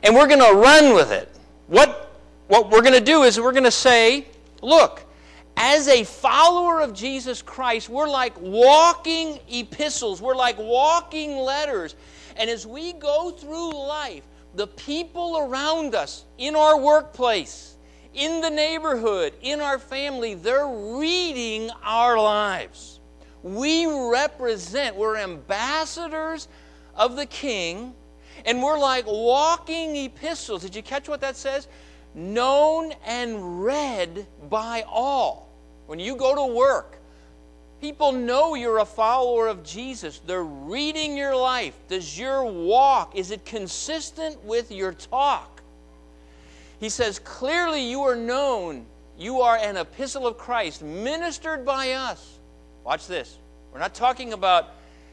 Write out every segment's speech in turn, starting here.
And we're going to run with it. What we're going to do is we're going to say, look, as a follower of Jesus Christ, we're like walking epistles. We're like walking letters. And as we go through life, the people around us, in our workplace, in the neighborhood, in our family, they're reading our lives. We're ambassadors of the King, and we're like walking epistles. Did you catch what that says? Known and read by all. When you go to work, people know you're a follower of Jesus. They're reading your life. Does your walk, is it consistent with your talk? He says, clearly you are known. You are an epistle of Christ, ministered by us. Watch this. We're not talking about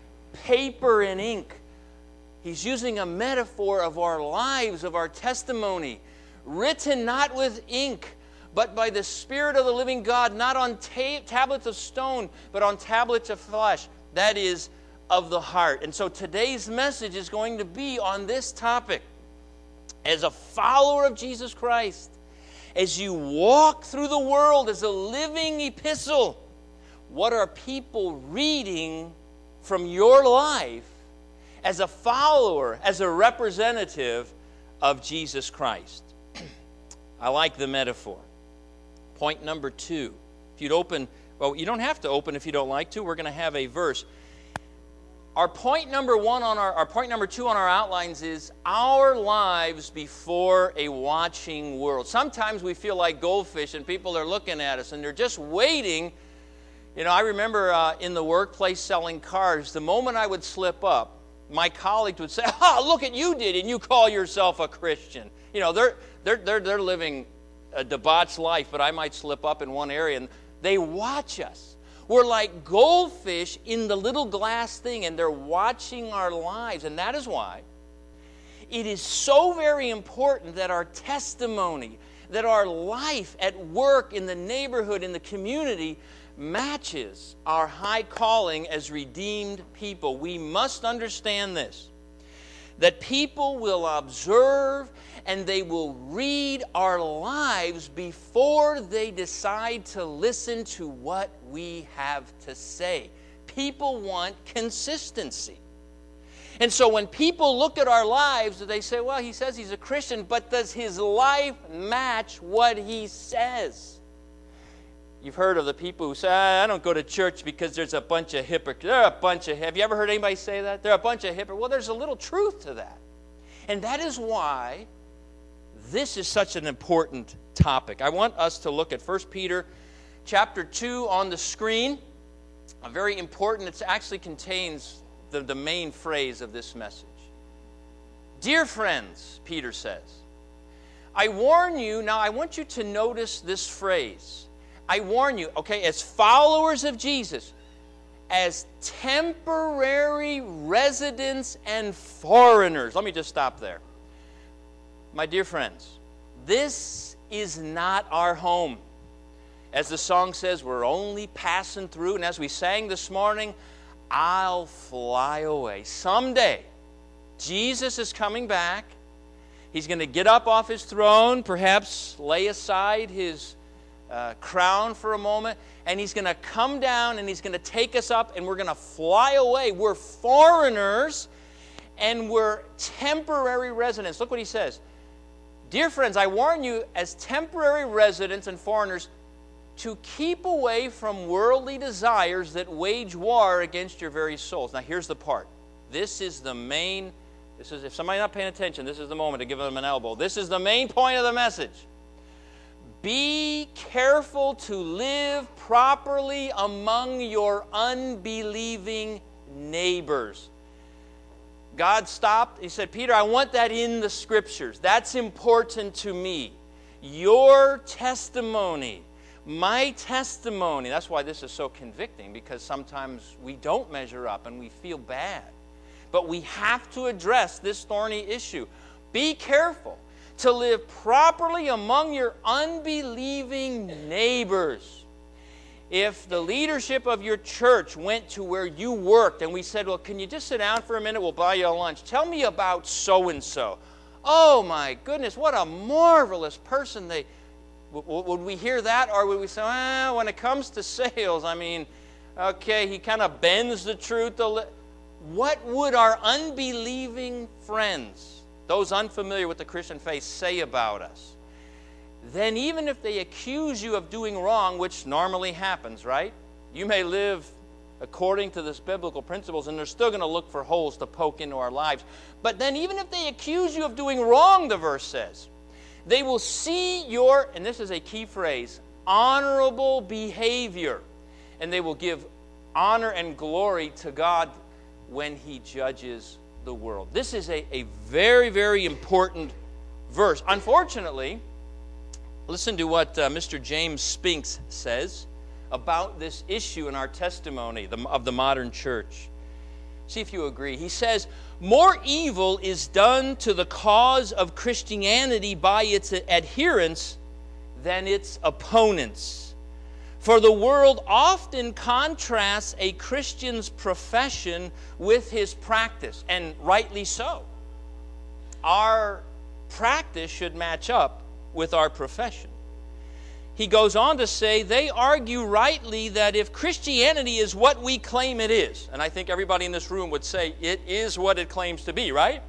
paper and ink. He's using a metaphor of our lives, of our testimony. Written not with ink, but by the Spirit of the living God, not on tablets of stone, but on tablets of flesh. That is, of the heart. And so today's message is going to be on this topic. As a follower of Jesus Christ, as you walk through the world as a living epistle, what are people reading from your life as a follower, as a representative of Jesus Christ? I like the metaphor. Point number 2. If you'd open, well, you don't have to open if you don't like to. We're going to have a verse. Our point number 2 on our outlines is our lives before a watching world. Sometimes we feel like goldfish and people are looking at us and they're just waiting. You know, I remember in the workplace selling cars, the moment I would slip up, my colleagues would say, "Oh, look at you did, and you call yourself a Christian." You know, they're living a debauched life, but I might slip up in one area, and they watch us. We're like goldfish in the little glass thing, and they're watching our lives. And that is why it is so very important that our testimony, that our life at work, in the neighborhood, in the community, matches our high calling as redeemed people. We must understand this, that people will observe and they will read our lives before they decide to listen to what we have to say. People want consistency. And so when people look at our lives, they say, well, he says he's a Christian, but does his life match what he says? You've heard of the people who say, I don't go to church because there's a bunch of hypocrites. Have you ever heard anybody say that? They're a bunch of hypocrites. Well, there's a little truth to that. And that is why this is such an important topic. I want us to look at 1 Peter chapter 2 on the screen. Very important. It actually contains the main phrase of this message. Dear friends, Peter says, I warn you, now I want you to notice this phrase. I warn you, okay, as followers of Jesus, as temporary residents and foreigners. Let me just stop there. My dear friends, this is not our home. As the song says, we're only passing through. And as we sang this morning, I'll fly away. Someday, Jesus is coming back. He's going to get up off his throne, perhaps lay aside his crown for a moment, and he's going to come down and he's going to take us up and we're going to fly away. We're foreigners and we're temporary residents. Look what he says. Dear friends, I warn you as temporary residents and foreigners to keep away from worldly desires that wage war against your very souls. Now here's the part. This is the main, if somebody's not paying attention, this is the moment to give them an elbow. This is the main point of the message. Be careful to live properly among your unbelieving neighbors. God stopped. He said, Peter, I want that in the Scriptures. That's important to me. Your testimony, my testimony. That's why this is so convicting, because sometimes we don't measure up and we feel bad. But we have to address this thorny issue. Be careful to live properly among your unbelieving neighbors. If the leadership of your church went to where you worked and we said, well, can you just sit down for a minute? We'll buy you a lunch. Tell me about so-and-so. Oh my goodness, what a marvelous person. Would we hear that, or would we say, well, when it comes to sales, I mean, okay, he kind of bends the truth. What would our unbelieving friends, those unfamiliar with the Christian faith, say about us? Then even if they accuse you of doing wrong, which normally happens, right? You may live according to this biblical principles, and they're still going to look for holes to poke into our lives. But then even if they accuse you of doing wrong, the verse says, they will see your, and this is a key phrase, honorable behavior, and they will give honor and glory to God when He judges the world. This is a very, very important verse. Unfortunately, listen to what Mr. James Spinks says about this issue in our testimony of the modern church. See if you agree. He says, more evil is done to the cause of Christianity by its adherents than its opponents. For the world often contrasts a Christian's profession with his practice, and rightly so. Our practice should match up with our profession. He goes on to say, they argue rightly that if Christianity is what we claim it is, and I think everybody in this room would say it is what it claims to be, right?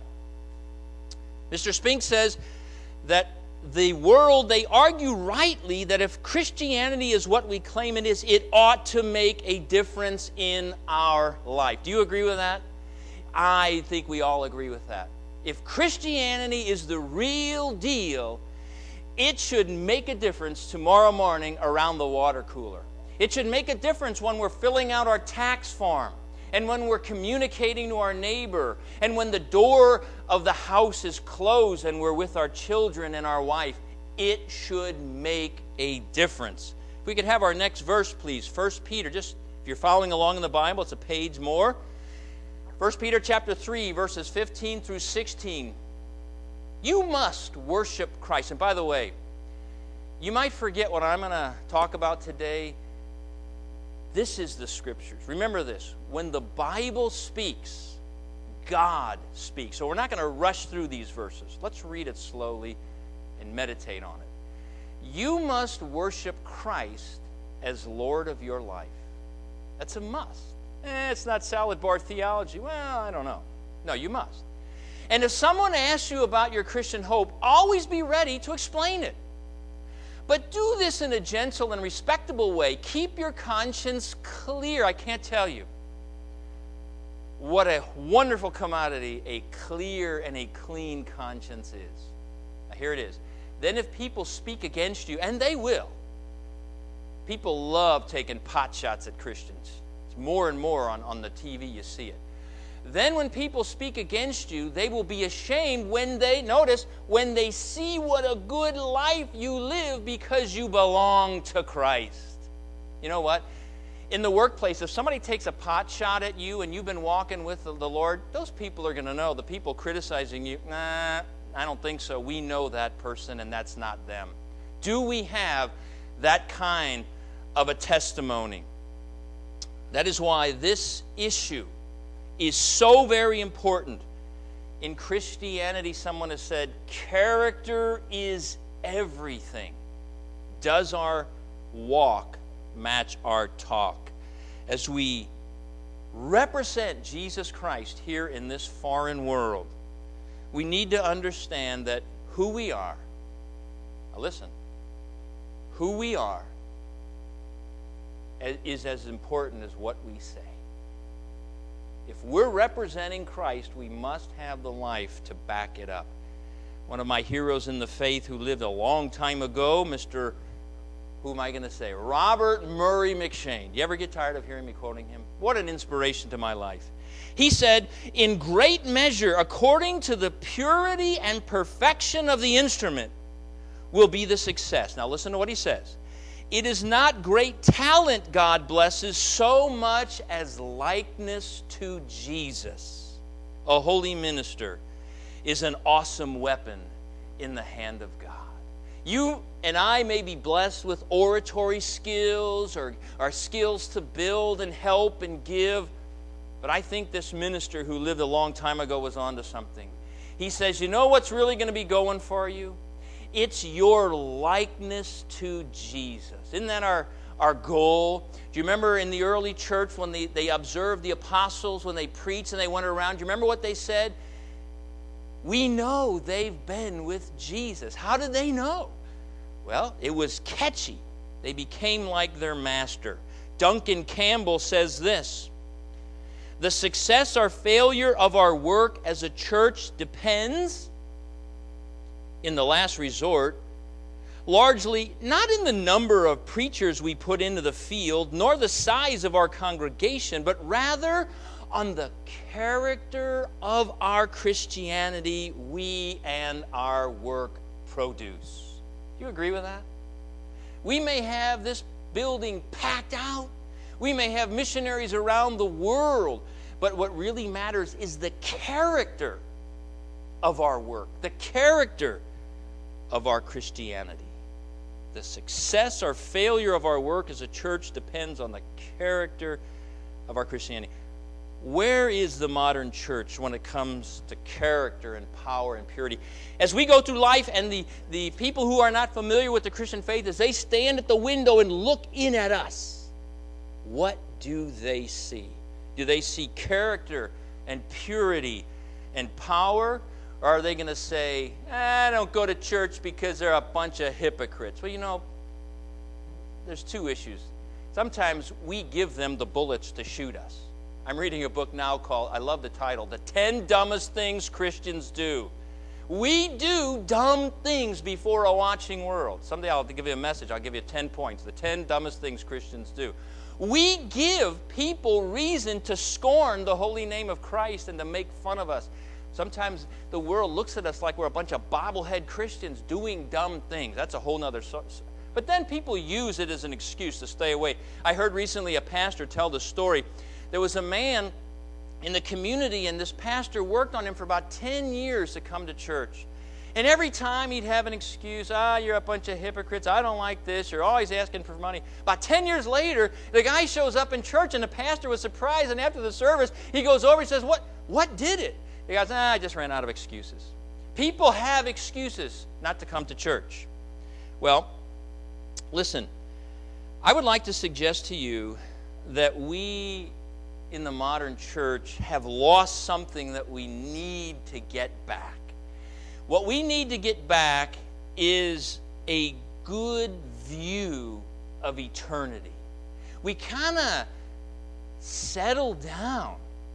Mr. Spink says that the world, they argue rightly that if Christianity is what we claim it is, it ought to make a difference in our life. Do you agree with that? I think we all agree with that. If Christianity is the real deal, it should make a difference tomorrow morning around the water cooler. It should make a difference when we're filling out our tax form, and when we're communicating to our neighbor, and when the door of the house is closed and we're with our children and our wife. It should make a difference. If we could have our next verse, please. 1 Peter, just if you're following along in the Bible, it's a page more. 1 Peter chapter 3, verses 15 through 16. You must worship Christ. And by the way, you might forget what I'm going to talk about today. This is the Scriptures. Remember this. When the Bible speaks, God speaks. So we're not going to rush through these verses. Let's read it slowly and meditate on it. You must worship Christ as Lord of your life. That's a must. It's not salad bar theology. Well, I don't know. No, you must. And if someone asks you about your Christian hope, always be ready to explain it. But do this in a gentle and respectable way. Keep your conscience clear. I can't tell you what a wonderful commodity a clear and a clean conscience is. Now, here it is. Then if people speak against you, and they will, people love taking pot shots at Christians. It's more and more on the TV you see it. Then when people speak against you, they will be ashamed when they see what a good life you live because you belong to Christ. You know what? In the workplace, if somebody takes a pot shot at you and you've been walking with the Lord, those people are going to know. The people criticizing you, nah, I don't think so. We know that person and that's not them. Do we have that kind of a testimony? That is why this issue is so very important. In Christianity, someone has said, character is everything. Does our walk match our talk? As we represent Jesus Christ here in this foreign world, we need to understand that who we are, now listen, who we are is as important as what we say. If we're representing Christ, we must have the life to back it up. One of my heroes in the faith who lived a long time ago, Mr. Who am I going to say? Robert Murray McCheyne. Do you ever get tired of hearing me quoting him? What an inspiration to my life. He said, in great measure, according to the purity and perfection of the instrument, will be the success. Now listen to what he says. It is not great talent God blesses so much as likeness to Jesus. A holy minister is an awesome weapon in the hand of God. You and I may be blessed with oratory skills or our skills to build and help and give, but I think this minister who lived a long time ago was onto something. He says, you know what's really going to be going for you? It's your likeness to Jesus. Isn't that our goal? Do you remember in the early church when they observed the apostles, when they preached and they went around? Do you remember what they said? We know they've been with Jesus. How did they know? Well, it was catchy. They became like their master. Duncan Campbell says this: the success or failure of our work as a church depends, in the last resort, largely not in the number of preachers we put into the field, nor the size of our congregation, but rather on the character of our Christianity we and our work produce. Do you agree with that? We may have this building packed out. We may have missionaries around the world. But what really matters is the character of our work, the character of our Christianity. The success or failure of our work as a church depends on the character of our Christianity. Where is the modern church when it comes to character and power and purity? As we go through life, and the people who are not familiar with the Christian faith, as they stand at the window and look in at us, what do they see? Do they see character and purity and power? Or are they going to say, I don't go to church because they're a bunch of hypocrites? Well, you know, there's two issues. Sometimes we give them the bullets to shoot us. I'm reading a book now called, I love the title, The 10 Dumbest Things Christians Do. We do dumb things before a watching world. Someday I'll have to give you a message. I'll give you 10 points. The 10 dumbest things Christians do. We give people reason to scorn the holy name of Christ and to make fun of us. Sometimes the world looks at us like we're a bunch of bobblehead Christians doing dumb things. That's a whole other source. But then people use it as an excuse to stay away. I heard recently a pastor tell the story. There was a man in the community, and this pastor worked on him for about 10 years to come to church. And every time he'd have an excuse, you're a bunch of hypocrites, I don't like this, you're always asking for money. About 10 years later, the guy shows up in church, and the pastor was surprised, and after the service, he goes over and says, What did it? He goes, I just ran out of excuses. People have excuses not to come to church. Well, listen, I would like to suggest to you that we in the modern church have lost something that we need to get back. What we need to get back is a good view of eternity. We kind of settle down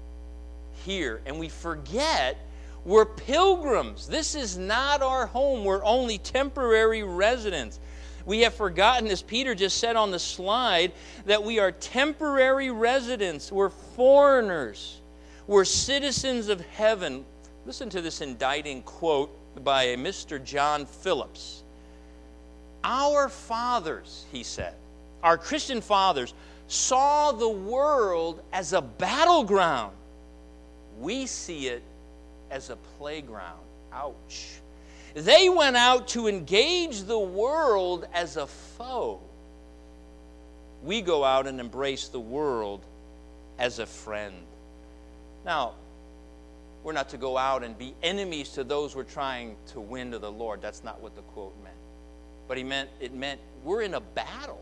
here and we forget we're pilgrims. This is not our home. We're only temporary residents. We have forgotten, as Peter just said on the slide, that we are temporary residents. We're foreigners. We're citizens of heaven. Listen to this indicting quote by a Mr. John Phillips. Our fathers, he said, our Christian fathers, saw the world as a battleground. We see it as a playground. Ouch. They went out to engage the world as a foe. We go out and embrace the world as a friend. Now, we're not to go out and be enemies to those we're trying to win to the Lord. That's not what the quote meant. But it meant we're in a battle.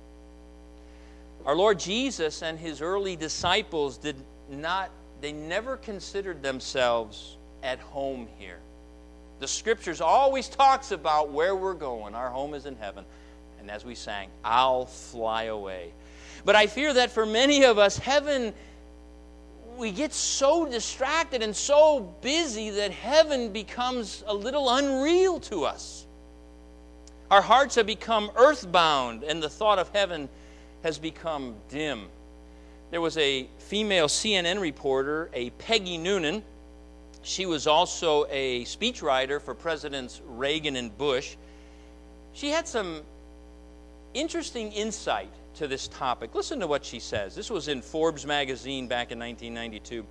Our Lord Jesus and his early disciples they never considered themselves at home here. The Scriptures always talks about where we're going. Our home is in heaven. And as we sang, I'll fly away. But I fear that for many of us, heaven, we get so distracted and so busy that heaven becomes a little unreal to us. Our hearts have become earthbound, and the thought of heaven has become dim. There was a female CNN reporter, a Peggy Noonan. She was also a speechwriter for Presidents Reagan and Bush. She had some interesting insight to this topic. Listen to what she says. This was in Forbes magazine back in 1992.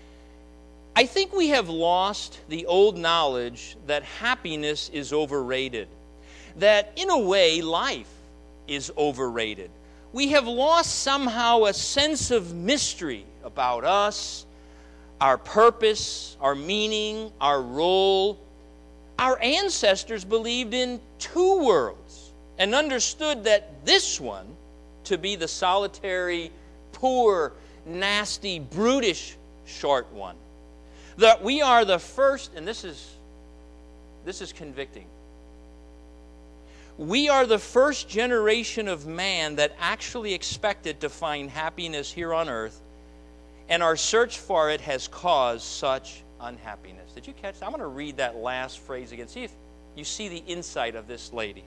I think we have lost the old knowledge that happiness is overrated. That, in a way, life is overrated. We have lost somehow a sense of mystery about us, our purpose, our meaning, our role. Our ancestors believed in two worlds and understood that this one to be the solitary, poor, nasty, brutish, short one. That we are the first, and this is convicting. We are the first generation of man that actually expected to find happiness here on earth, and our search for it has caused such unhappiness. Did you catch that? I'm going to read that last phrase again. See if you see the insight of this lady.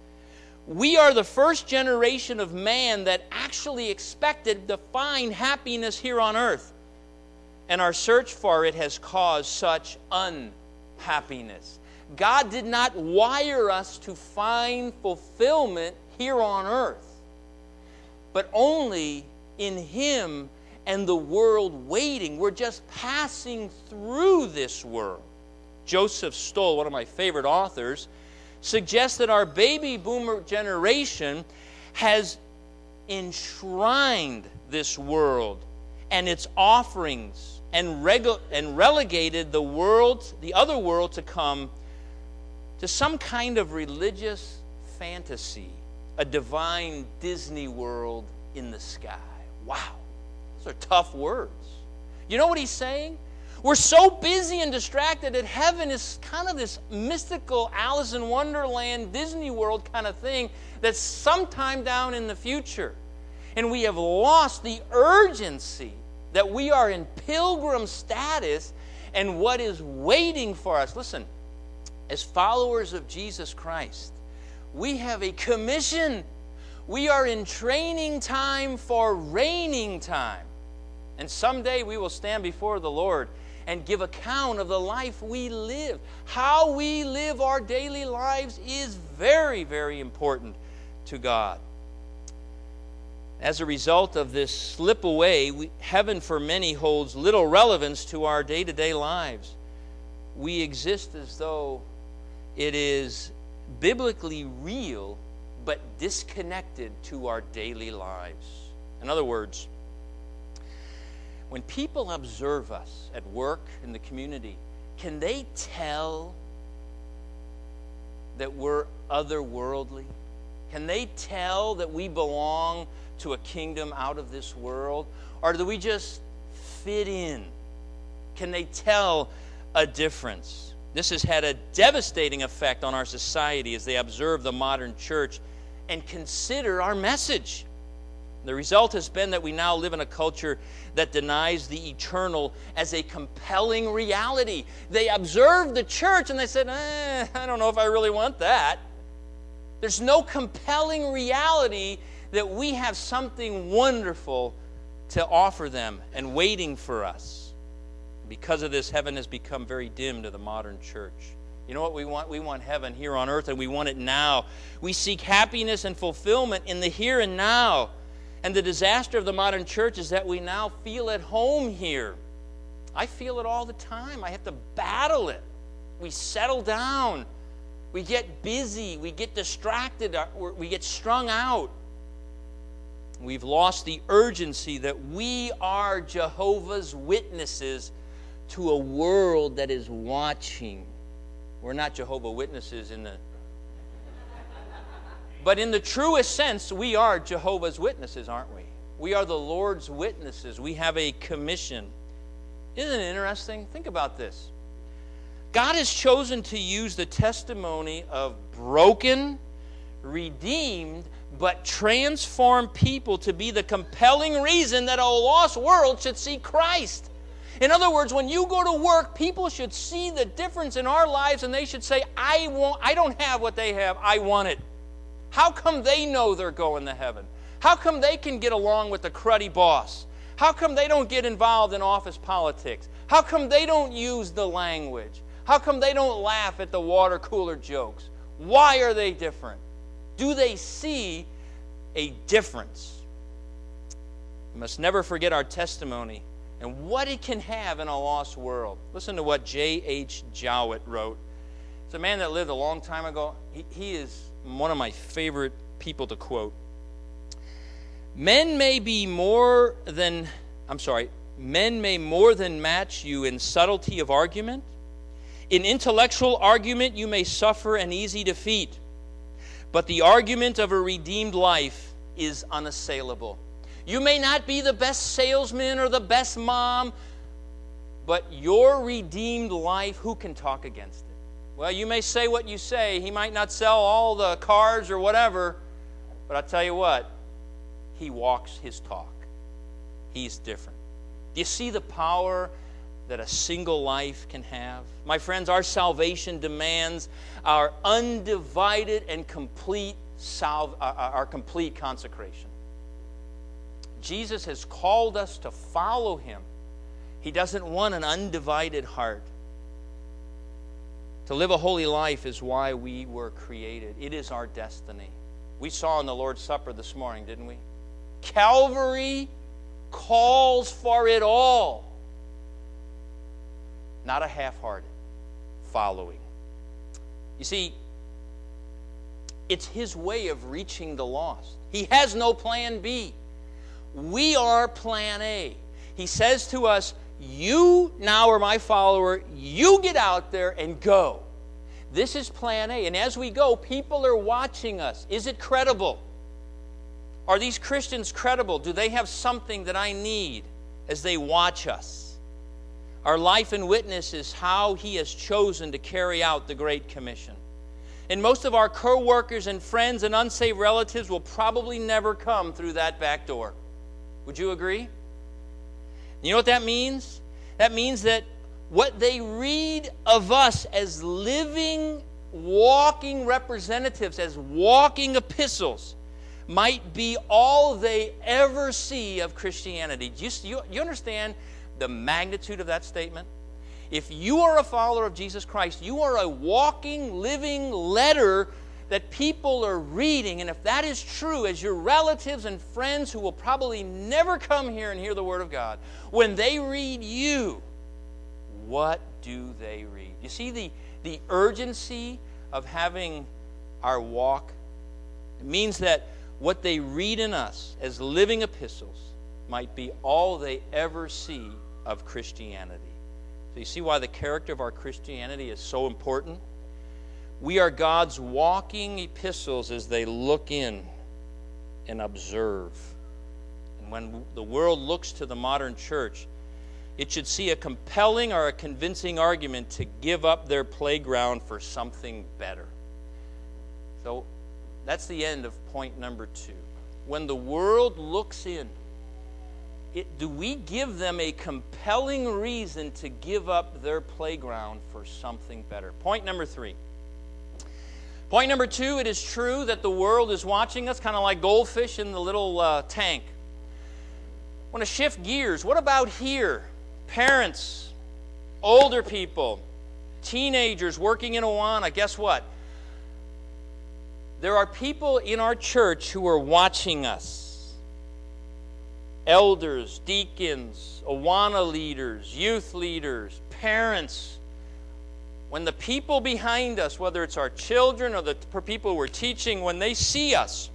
We are the first generation of man that actually expected to find happiness here on earth, and our search for it has caused such unhappiness. God did not wire us to find fulfillment here on earth, but only in Him and the world waiting. We're just passing through this world. Joseph Stoll, one of my favorite authors, suggests that our baby boomer generation has enshrined this world and its offerings and relegated the other world to come to some kind of religious fantasy, a divine Disney world in the sky. Wow, those are tough words. You know what he's saying? We're so busy and distracted that heaven is kind of this mystical Alice in Wonderland, Disney World kind of thing that's sometime down in the future. And we have lost the urgency that we are in pilgrim status and what is waiting for us. Listen, as followers of Jesus Christ, we have a commission. We are in training time for reigning time. And someday we will stand before the Lord and give account of the life we live. How we live our daily lives is very, very important to God. As a result of this slip away, heaven for many holds little relevance to our day-to-day lives. We exist as though it is biblically real, but disconnected to our daily lives. In other words, when people observe us at work, in the community, can they tell that we're otherworldly? Can they tell that we belong to a kingdom out of this world? Or do we just fit in? Can they tell a difference? This has had a devastating effect on our society as they observe the modern church and consider our message. The result has been that we now live in a culture that denies the eternal as a compelling reality. They observed the church and they said, I don't know if I really want that. There's no compelling reality that we have something wonderful to offer them and waiting for us. Because of this, heaven has become very dim to the modern church. You know what we want? We want heaven here on earth, and we want it now. We seek happiness and fulfillment in the here and now. And the disaster of the modern church is that we now feel at home here. I feel it all the time. I have to battle it. We settle down. We get busy. We get distracted. We get strung out. We've lost the urgency that we are Jehovah's Witnesses to a world that is watching. We're not Jehovah's Witnesses but in the truest sense, we are Jehovah's Witnesses, aren't we? We are the Lord's witnesses. We have a commission. Isn't it interesting? Think about this. God has chosen to use the testimony of broken, redeemed, but transformed people to be the compelling reason that a lost world should see Christ. In other words, when you go to work, people should see the difference in our lives and they should say, I don't have what they have, I want it. How come they know they're going to heaven? How come they can get along with the cruddy boss? How come they don't get involved in office politics? How come they don't use the language? How come they don't laugh at the water cooler jokes? Why are they different? Do they see a difference? We must never forget our testimony and what it can have in a lost world. Listen to what J.H. Jowett wrote. It's a man that lived a long time ago. He is one of my favorite people to quote. Men may be Men may more than match you in subtlety of argument. In intellectual argument you may suffer an easy defeat, but the argument of a redeemed life is unassailable. You may not be the best salesman or the best mom, but your redeemed life, who can talk against it? Well, you may say what you say. He might not sell all the cars or whatever, but I'll tell you what, he walks his talk. He's different. Do you see the power that a single life can have? My friends, our salvation demands our undivided and complete consecration. Jesus has called us to follow him. He doesn't want an undivided heart. To live a holy life is why we were created. It is our destiny. We saw in the Lord's Supper this morning, didn't we? Calvary calls for it all. Not a half-hearted following. You see, it's his way of reaching the lost. He has no plan B. We are plan A. He says to us, you now are my follower. You get out there and go. This is plan A. And as we go, people are watching us. Is it credible? Are these Christians credible? Do they have something that I need as they watch us? Our life and witness is how he has chosen to carry out the Great Commission. And most of our co-workers and friends and unsaved relatives will probably never come through that back door. Would you agree? You know what that means? That means that what they read of us as living, walking representatives, as walking epistles, might be all they ever see of Christianity. Do you understand the magnitude of that statement? If you are a follower of Jesus Christ, you are a walking, living letter that people are reading. And if that is true, as your relatives and friends who will probably never come here and hear the Word of God, when they read you, what do they read? You see the urgency of having our walk? It means that what they read in us as living epistles might be all they ever see of Christianity. So you see why the character of our Christianity is so important? We are God's walking epistles as they look in and observe. And when the world looks to the modern church, it should see a compelling or a convincing argument to give up their playground for something better. So that's the end of point number 2. When the world looks in, do we give them a compelling reason to give up their playground for something better? Point number 3. Point number 2, it is true that the world is watching us, kind of like goldfish in the little tank. I want to shift gears. What about here? Parents, older people, teenagers working in Awana. Guess what? There are people in our church who are watching us. Elders, deacons, Awana leaders, youth leaders, parents. When the people behind us, whether it's our children or the people we're teaching, when they see us,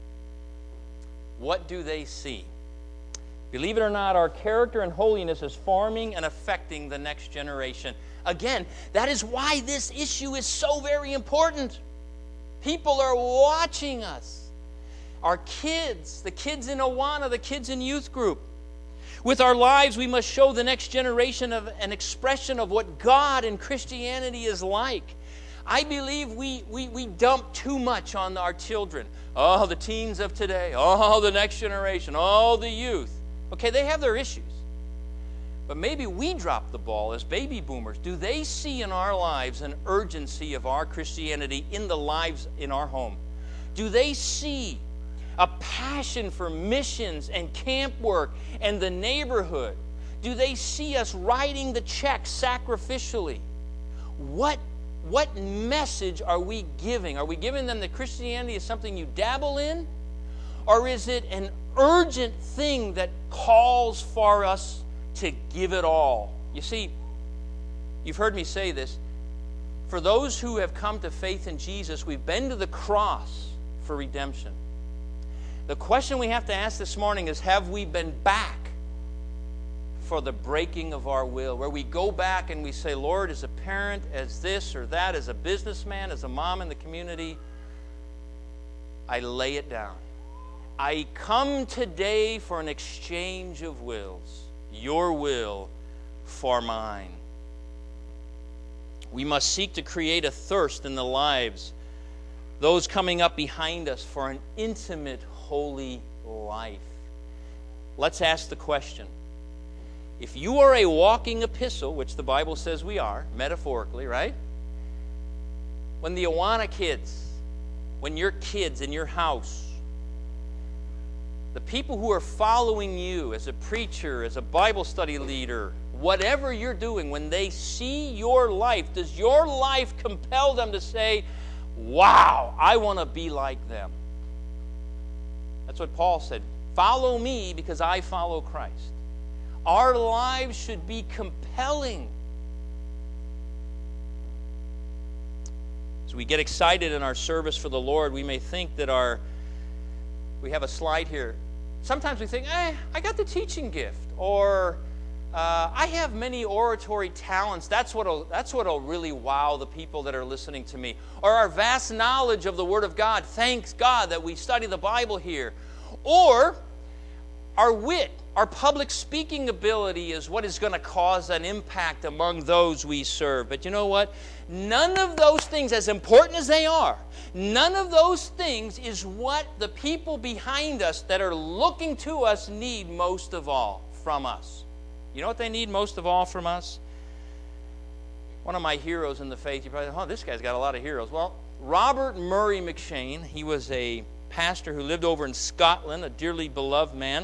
what do they see? Believe it or not, our character and holiness is forming and affecting the next generation. Again, that is why this issue is so very important. People are watching us. Our kids, the kids in Awana, the kids in youth group. With our lives, we must show the next generation of an expression of what God and Christianity is like. I believe we dump too much on our children. Oh, the teens of today. Oh, the next generation. Oh, the youth. Okay, they have their issues. But maybe we drop the ball as baby boomers. Do they see in our lives an urgency of our Christianity in the lives in our home? Do they see a passion for missions and camp work and the neighborhood? Do they see us writing the checks sacrificially? What message are we giving? Are we giving them that Christianity is something you dabble in? Or is it an urgent thing that calls for us to give it all? You see, you've heard me say this. For those who have come to faith in Jesus, we've been to the cross for redemption. The question we have to ask this morning is, have we been back for the breaking of our will, where we go back and we say, Lord, as a parent, as this or that, as a businessman, as a mom in the community, I lay it down. I come today for an exchange of wills, your will for mine. We must seek to create a thirst in the lives, those coming up behind us, for an intimate, holy life. Let's ask the question. If you are a walking epistle, which the Bible says we are, metaphorically, right? When the Awana kids, when your kids in your house, the people who are following you as a preacher, as a Bible study leader, whatever you're doing, when they see your life, does your life compel them to say, wow, I want to be like them? That's what Paul said. Follow me because I follow Christ. Our lives should be compelling. As we get excited in our service for the Lord, we may think that we have a slide here. Sometimes we think, I got the teaching gift, or I have many oratory talents. That's what'll really wow the people that are listening to me. Or our vast knowledge of the Word of God. Thanks God that we study the Bible here. Or our wit, our public speaking ability is what is going to cause an impact among those we serve. But you know what? None of those things, as important as they are, none of those things is what the people behind us that are looking to us need most of all from us. You know what they need most of all from us? One of my heroes in the faith, you probably, this guy's got a lot of heroes. Well, Robert Murray McCheyne, he was a pastor who lived over in Scotland, a dearly beloved man.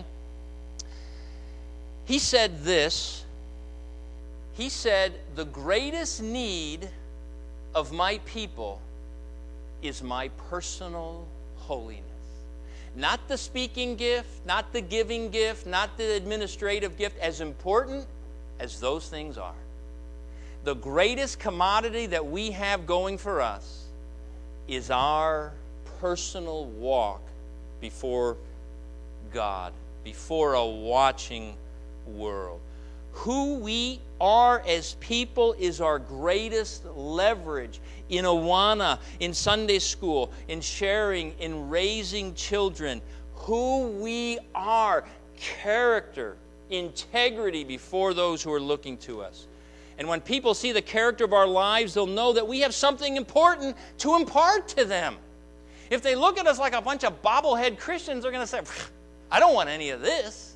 He said this. He said, the greatest need of my people is my personal holiness. Not the speaking gift, not the giving gift, not the administrative gift, as important as those things are. The greatest commodity that we have going for us is our personal walk before God, before a watching world. Who we are as people is our greatest leverage in Awana, in Sunday school, in sharing, in raising children. Who we are, character, integrity before those who are looking to us. And when people see the character of our lives, they'll know that we have something important to impart to them. If they look at us like a bunch of bobblehead Christians, they're going to say, I don't want any of this.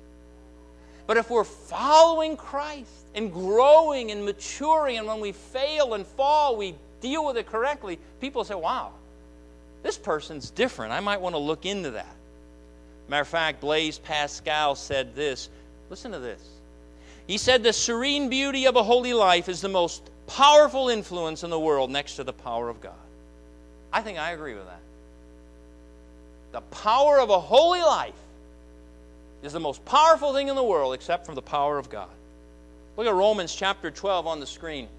But if we're following Christ and growing and maturing, and when we fail and fall, we deal with it correctly, people say, wow, this person's different. I might want to look into that. Matter of fact, Blaise Pascal said this. Listen to this. He said, the serene beauty of a holy life is the most powerful influence in the world next to the power of God. I think I agree with that. The power of a holy life is the most powerful thing in the world except for the power of God. Look at Romans chapter 12 on the screen.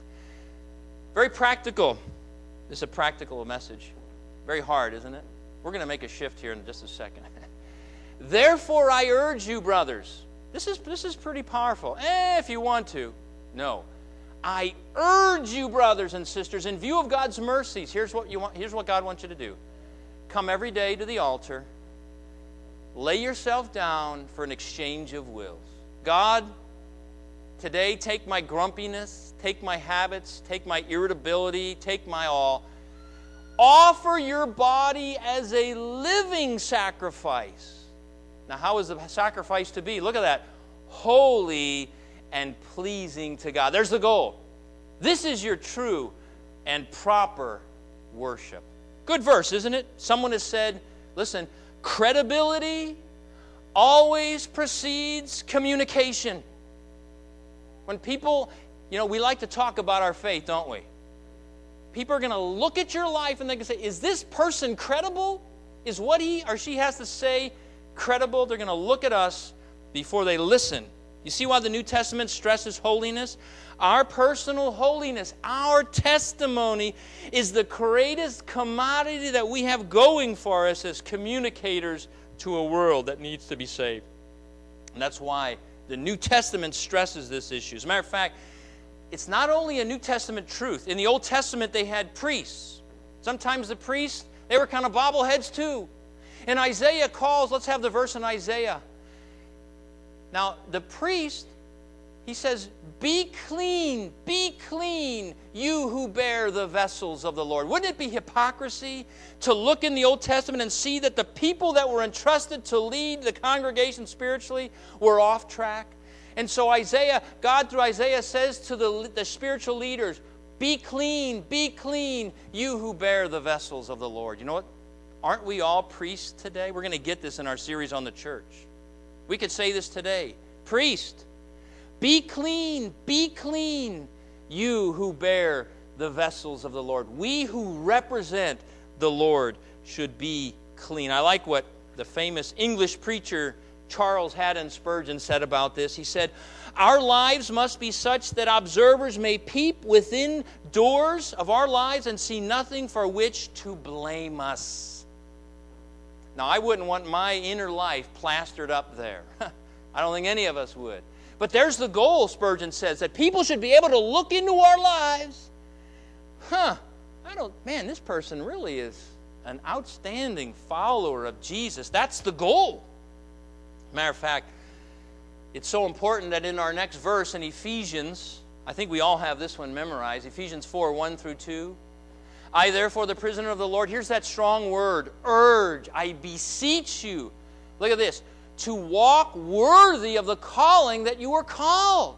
Very practical. This is a practical message. Very hard, isn't it? We're going to make a shift here in just a second. Therefore I urge you, brothers. This is pretty powerful. If you want to. No. I urge you, brothers and sisters, in view of God's mercies. Here's what God wants you to do. Come every day to the altar. Lay yourself down for an exchange of wills. God, today take my grumpiness, take my habits, take my irritability, take my all. Offer your body as a living sacrifice. Now, how is the sacrifice to be? Look at that. Holy and pleasing to God. There's the goal. This is your true and proper worship. Good verse, isn't it? Someone has said, listen, credibility always precedes communication. When people, we like to talk about our faith, don't we? People are going to look at your life and they can say, is this person credible? Is what he or she has to say credible? They're going to look at us before they listen. You see why the New Testament stresses holiness? Our personal holiness, our testimony is the greatest commodity that we have going for us as communicators to a world that needs to be saved. And that's why The New Testament stresses this issue. As a matter of fact, it's not only a New Testament truth. In the Old Testament, they had priests. Sometimes the priests, they were kind of bobbleheads too. And Isaiah calls, let's have the verse in Isaiah. Now, the priest, he says, be clean, you who bear the vessels of the Lord. Wouldn't it be hypocrisy to look in the Old Testament and see that the people that were entrusted to lead the congregation spiritually were off track? And so God through Isaiah says to the spiritual leaders, be clean, you who bear the vessels of the Lord. You know what? Aren't we all priests today? We're going to get this in our series on the church. We could say this today. Priest, be clean, you who bear the vessels of the Lord. We who represent the Lord should be clean. I like what the famous English preacher Charles Haddon Spurgeon said about this. He said, our lives must be such that observers may peep within doors of our lives and see nothing for which to blame us. Now, I wouldn't want my inner life plastered up there. I don't think any of us would. But there's the goal, Spurgeon says, that people should be able to look into our lives. This person really is an outstanding follower of Jesus. That's the goal. Matter of fact, it's so important that in our next verse in Ephesians, I think we all have this one memorized, Ephesians 4, 1 through 2. I, therefore, the prisoner of the Lord, here's that strong word, urge, I beseech you. Look at this. To walk worthy of the calling that you were called.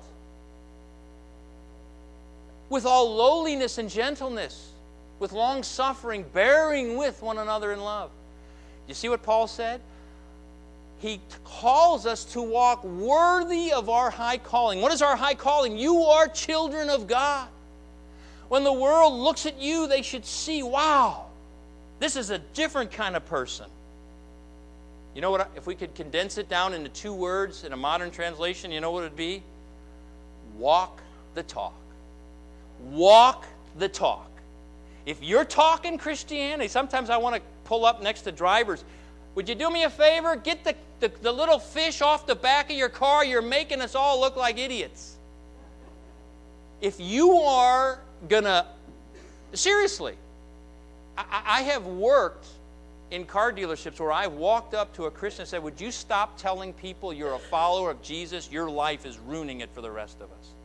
With all lowliness and gentleness, with long suffering, bearing with one another in love. You see what Paul said? He calls us to walk worthy of our high calling. What is our high calling? You are children of God. When the world looks at you, they should see, wow, this is a different kind of person. You know what? If we could condense it down into 2 words in a modern translation, you know what it would be? Walk the talk. Walk the talk. If you're talking Christianity, sometimes I want to pull up next to drivers. Would you do me a favor? Get the little fish off the back of your car. You're making us all look like idiots. If you are going to... Seriously, I have worked in car dealerships where I've walked up to a Christian and said, would you stop telling people you're a follower of Jesus? Your life is ruining it for the rest of us.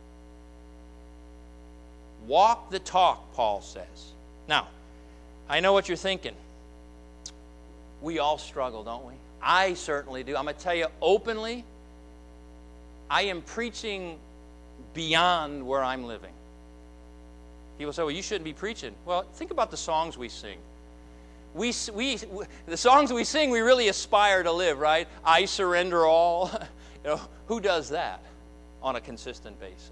Walk the talk, Paul says. Now, I know what you're thinking. We all struggle, don't we? I certainly do. I'm going to tell you openly, I am preaching beyond where I'm living. People say, well, you shouldn't be preaching. Well, think about the songs we sing. The songs we sing, we really aspire to live, right? I surrender all. Who does that on a consistent basis?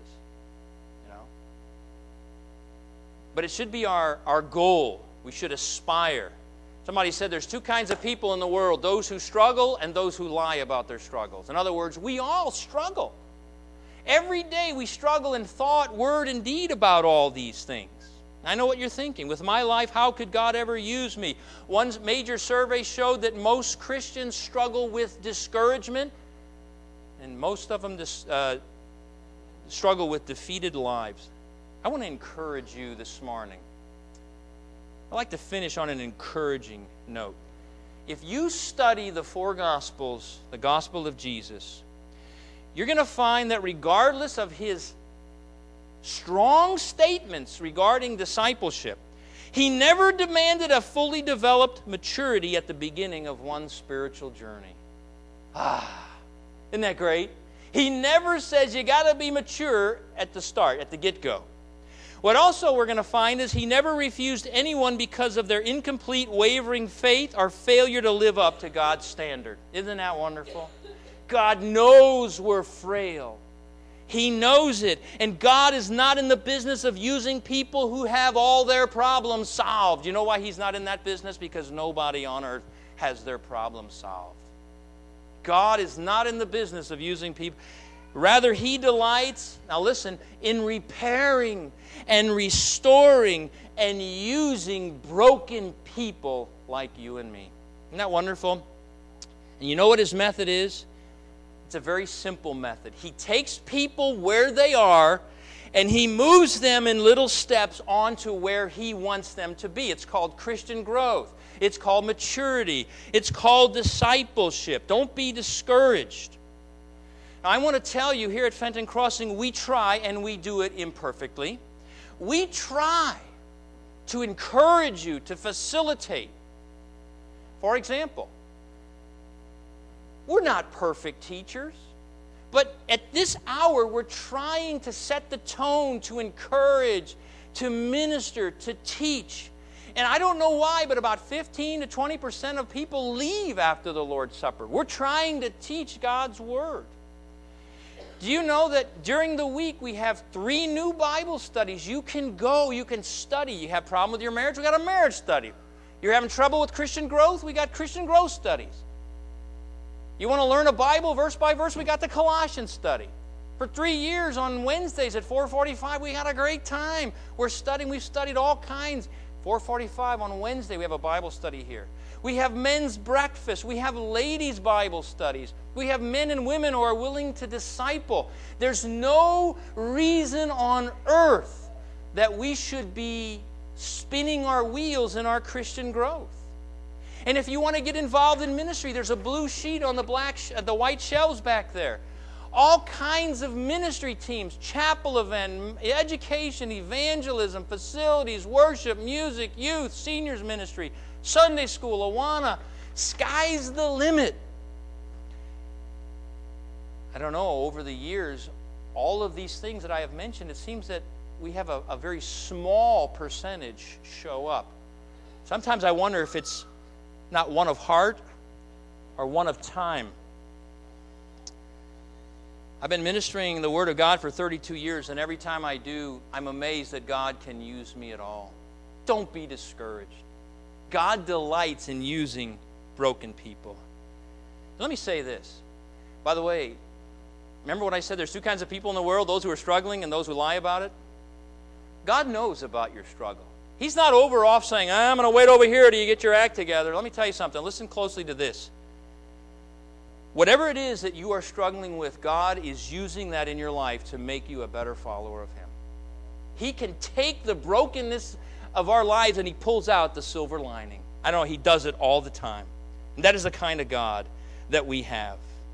But it should be our goal. We should aspire. Somebody said there's 2 kinds of people in the world, those who struggle and those who lie about their struggles. In other words, we all struggle. Every day we struggle in thought, word, and deed about all these things. I know what you're thinking. With my life, how could God ever use me? One major survey showed that most Christians struggle with discouragement, and most of them struggle with defeated lives. I want to encourage you this morning. I'd like to finish on an encouraging note. If you study the 4 Gospels, the Gospel of Jesus, you're going to find that regardless of his strong statements regarding discipleship, he never demanded a fully developed maturity at the beginning of one spiritual journey. Isn't that great? He never says you got to be mature at the start, at the get-go. What also we're going to find is he never refused anyone because of their incomplete, wavering faith or failure to live up to God's standard. Isn't that wonderful? God knows we're frail. He knows it. And God is not in the business of using people who have all their problems solved. You know why he's not in that business? Because nobody on earth has their problems solved. God is not in the business of using people. Rather, he delights, now listen, in repairing and restoring and using broken people like you and me. Isn't that wonderful? And you know what his method is? It's a very simple method. He takes people where they are, and He moves them in little steps onto where He wants them to be. It's called Christian growth. It's called maturity. It's called discipleship. Don't be discouraged. Now, I want to tell you, here at Fenton Crossing, we try, and we do it imperfectly. We try to encourage you, to facilitate. For example, we're not perfect teachers, but at this hour, we're trying to set the tone, to encourage, to minister, to teach. And I don't know why, but about 15 to 20% of people leave after the Lord's Supper. We're trying to teach God's Word. Do you know that during the week we have 3 new Bible studies? You can go, you can study. You have a problem with your marriage? We got a marriage study. You're having trouble with Christian growth? We got Christian growth studies. You want to learn a Bible verse by verse? We got the Colossians study. For 3 years on Wednesdays at 4:45, we had a great time. We're studying. We've studied all kinds. 4:45 on Wednesday, we have a Bible study here. We have men's breakfast. We have ladies' Bible studies. We have men and women who are willing to disciple. There's no reason on earth that we should be spinning our wheels in our Christian growth. And if you want to get involved in ministry, there's a blue sheet on the white shelves back there. All kinds of ministry teams, chapel event, education, evangelism, facilities, worship, music, youth, seniors ministry, Sunday school, Awana. Sky's the limit. I don't know, over the years, all of these things that I have mentioned, it seems that we have a very small percentage show up. Sometimes I wonder if it's not one of heart or one of time. I've been ministering the Word of God for 32 years, and every time I do, I'm amazed that God can use me at all. Don't be discouraged. God delights in using broken people. Let me say this. By the way, remember when I said there's 2 kinds of people in the world, those who are struggling and those who lie about it? God knows about your struggle. He's not off saying, I'm going to wait over here till you get your act together. Let me tell you something. Listen closely to this. Whatever it is that you are struggling with, God is using that in your life to make you a better follower of Him. He can take the brokenness of our lives and He pulls out the silver lining. I know He does it all the time. And that is the kind of God that we have.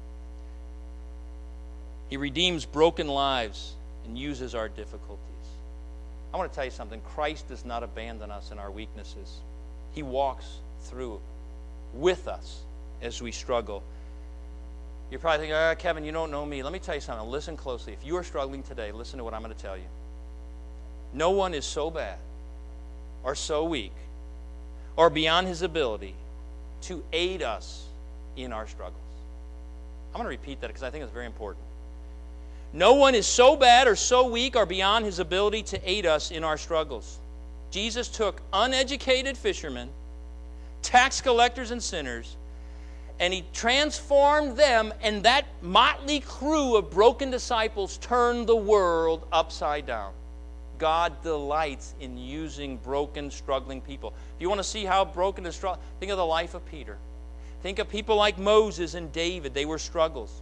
He redeems broken lives and uses our difficulties. I want to tell you something. Christ does not abandon us in our weaknesses. He walks through with us as we struggle. You're probably thinking, Kevin, you don't know me. Let me tell you something. Listen closely. If you are struggling today, listen to what I'm going to tell you. No one is so bad or so weak or beyond his ability to aid us in our struggles. I'm going to repeat that because I think it's very important. No one is so bad or so weak or beyond his ability to aid us in our struggles. Jesus took uneducated fishermen, tax collectors and sinners, and He transformed them, and that motley crew of broken disciples turned the world upside down. God delights in using broken, struggling people. If you want to see how broken and struggling, think of the life of Peter. Think of people like Moses and David. They were strugglers.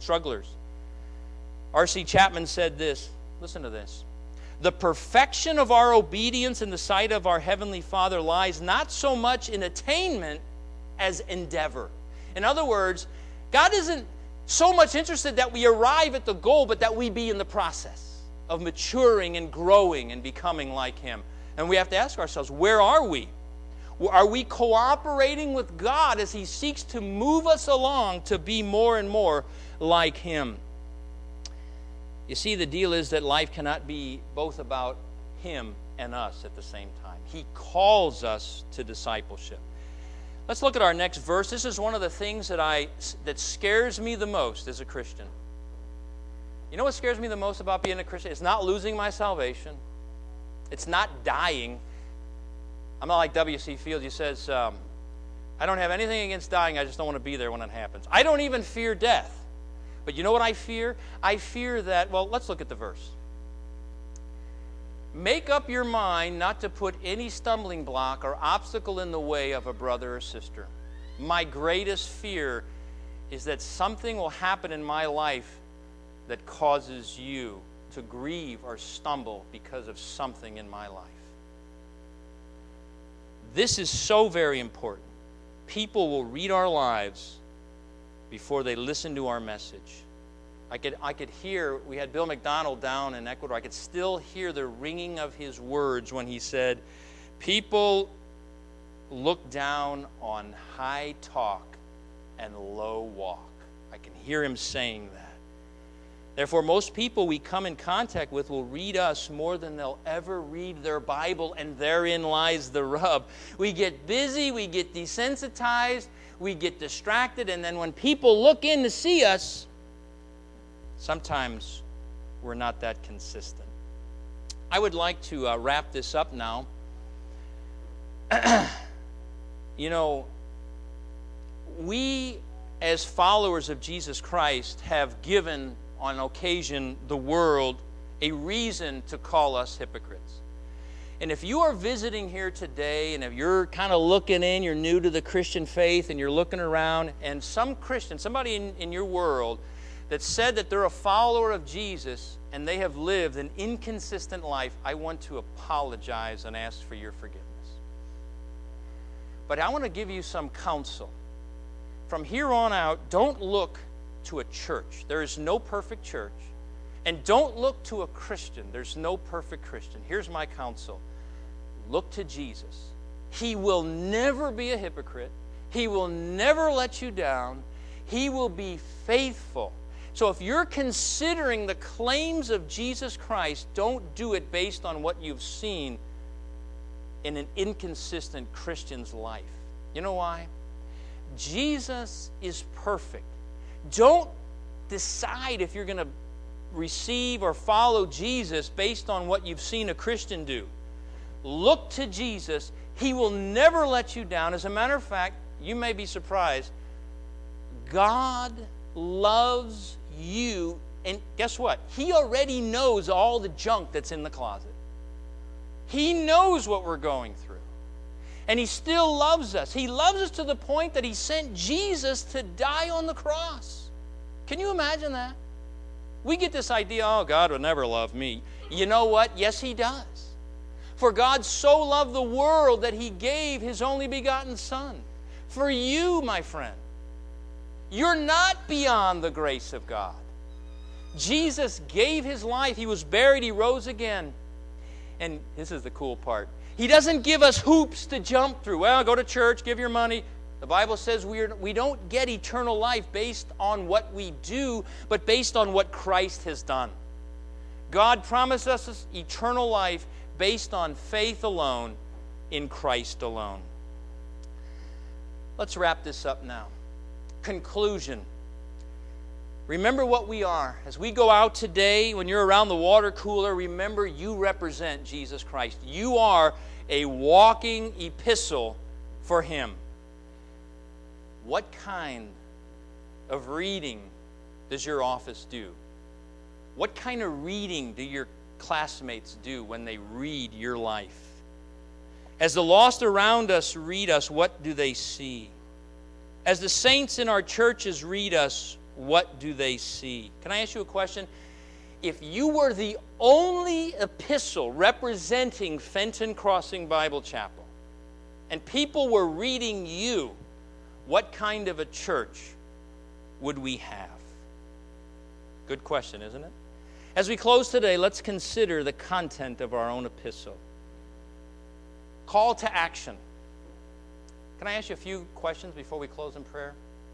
R.C. Chapman said this. Listen to this. The perfection of our obedience in the sight of our Heavenly Father lies not so much in attainment as endeavor. In other words, God isn't so much interested that we arrive at the goal, but that we be in the process of maturing and growing and becoming like Him. And we have to ask ourselves, where are we? Are we cooperating with God as He seeks to move us along to be more and more like Him? You see, the deal is that life cannot be both about Him and us at the same time. He calls us to discipleship. Let's look at our next verse. This is one of the things that scares me the most as a Christian. You know what scares me the most about being a Christian? It's not losing my salvation. It's not dying. I'm not like W.C. Fields. He says, I don't have anything against dying. I just don't want to be there when it happens. I don't even fear death. But you know what I fear? I fear that, well, let's look at the verse. Make up your mind not to put any stumbling block or obstacle in the way of a brother or sister. My greatest fear is that something will happen in my life that causes you to grieve or stumble because of something in my life. This is so very important. People will read our lives before they listen to our message. I could hear, we had Bill McDonald down in Ecuador, I could still hear the ringing of his words when he said, people look down on high talk and low walk. I can hear him saying that. Therefore, most people we come in contact with will read us more than they'll ever read their Bible, and therein lies the rub. We get busy, we get desensitized, we get distracted, and then when people look in to see us, sometimes we're not that consistent. I would like to wrap this up now. You know, we as followers of Jesus Christ have given on occasion the world a reason to call us hypocrites. And if you are visiting here today, and if you're kind of looking in, you're new to the Christian faith, and you're looking around, and some Christian, somebody in your world that said that they're a follower of Jesus, and they have lived an inconsistent life, I want to apologize and ask for your forgiveness. But I want to give you some counsel. From here on out, don't look to a church. There is no perfect church. And don't look to a Christian. There's no perfect Christian. Here's my counsel. Look to Jesus. He will never be a hypocrite. He will never let you down. He will be faithful. So if you're considering the claims of Jesus Christ, don't do it based on what you've seen in an inconsistent Christian's life. You know why? Jesus is perfect. Don't decide if you're going to receive or follow Jesus based on what you've seen a Christian do. Look to Jesus. He will never let you down. As a matter of fact, you may be surprised. God loves you, and guess what? He already knows all the junk that's in the closet. He knows what we're going through. And He still loves us. He loves us to the point that He sent Jesus to die on the cross. Can you imagine that? We get this idea, oh, God would never love me. You know what? Yes, He does. For God so loved the world that He gave His only begotten Son. For you, my friend, you're not beyond the grace of God. Jesus gave His life. He was buried. He rose again. And this is the cool part. He doesn't give us hoops to jump through. Well, go to church, give your money. The Bible says we don't get eternal life based on what we do, but based on what Christ has done. God promised us eternal life based on faith alone in Christ alone. Let's wrap this up now. Conclusion. Remember what we are. As we go out today, when you're around the water cooler, remember you represent Jesus Christ. You are a walking epistle for Him. What kind of reading does your office do? What kind of reading do your classmates do when they read your life? As the lost around us read us, what do they see? As the saints in our churches read us, what do they see? Can I ask you a question? If you were the only epistle representing Fenton Crossing Bible Chapel, and people were reading you, what kind of a church would we have? Good question, isn't it? As we close today, let's consider the content of our own epistle. Call to action. Can I ask you a few questions before we close in prayer?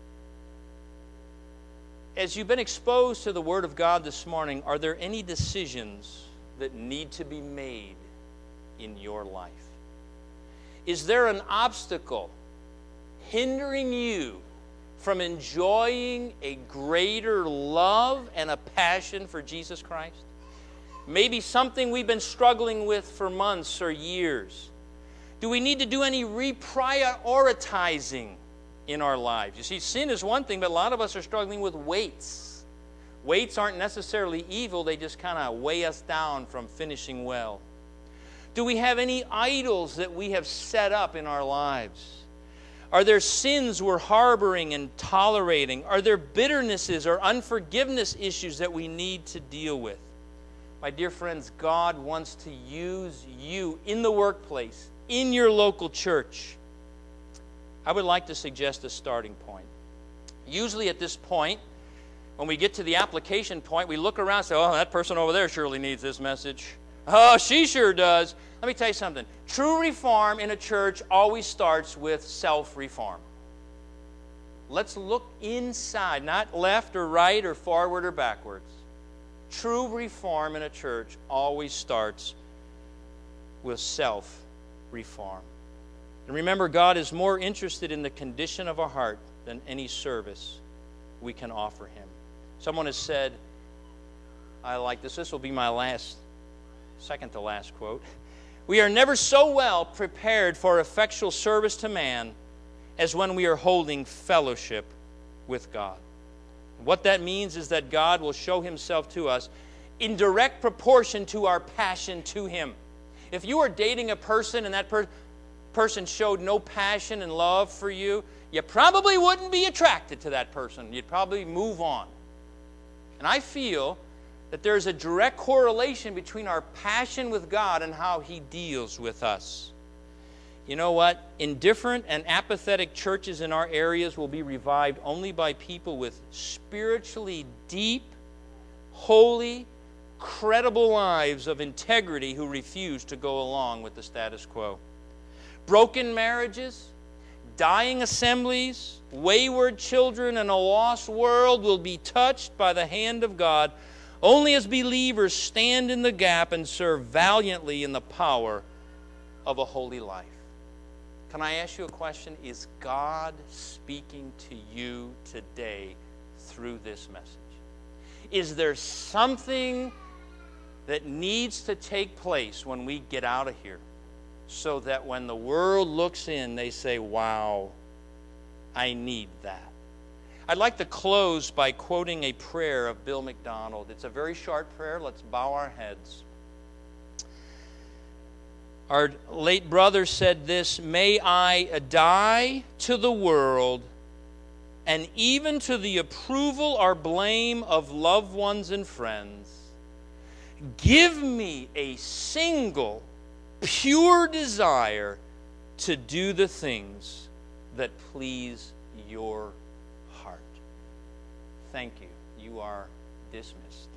As you've been exposed to the Word of God this morning, are there any decisions that need to be made in your life? Is there an obstacle hindering you from enjoying a greater love and a passion for Jesus Christ? Maybe something we've been struggling with for months or years. Do we need to do any reprioritizing in our lives? You see, sin is one thing, but a lot of us are struggling with weights. Weights aren't necessarily evil. They just kind of weigh us down from finishing well. Do we have any idols that we have set up in our lives? Are there sins we're harboring and tolerating? Are there bitternesses or unforgiveness issues that we need to deal with? My dear friends, God wants to use you in the workplace, in your local church. I would like to suggest a starting point. Usually at this point, when we get to the application point, we look around and say, oh, that person over there surely needs this message. Oh, she sure does. Let me tell you something. True reform in a church always starts with self-reform. Let's look inside, not left or right or forward or backwards. True reform in a church always starts with self-reform. And remember, God is more interested in the condition of our heart than any service we can offer Him. Someone has said, I like this. This will be my second to last quote. We are never so well prepared for effectual service to man as when we are holding fellowship with God. What that means is that God will show Himself to us in direct proportion to our passion to Him. If you are dating a person and that person showed no passion and love for you, you probably wouldn't be attracted to that person. You'd probably move on. And I feel that there's a direct correlation between our passion with God and how He deals with us. You know what? Indifferent and apathetic churches in our areas will be revived only by people with spiritually deep, holy, credible lives of integrity who refuse to go along with the status quo. Broken marriages, dying assemblies, wayward children, and a lost world will be touched by the hand of God only as believers stand in the gap and serve valiantly in the power of a holy life. Can I ask you a question? Is God speaking to you today through this message? Is there something that needs to take place when we get out of here so that when the world looks in, they say, wow, I need that? I'd like to close by quoting a prayer of Bill McDonald. It's a very short prayer. Let's bow our heads. Our late brother said this, may I die to the world and even to the approval or blame of loved ones and friends. Give me a single pure desire to do the things that please your heart. Thank you. You are dismissed.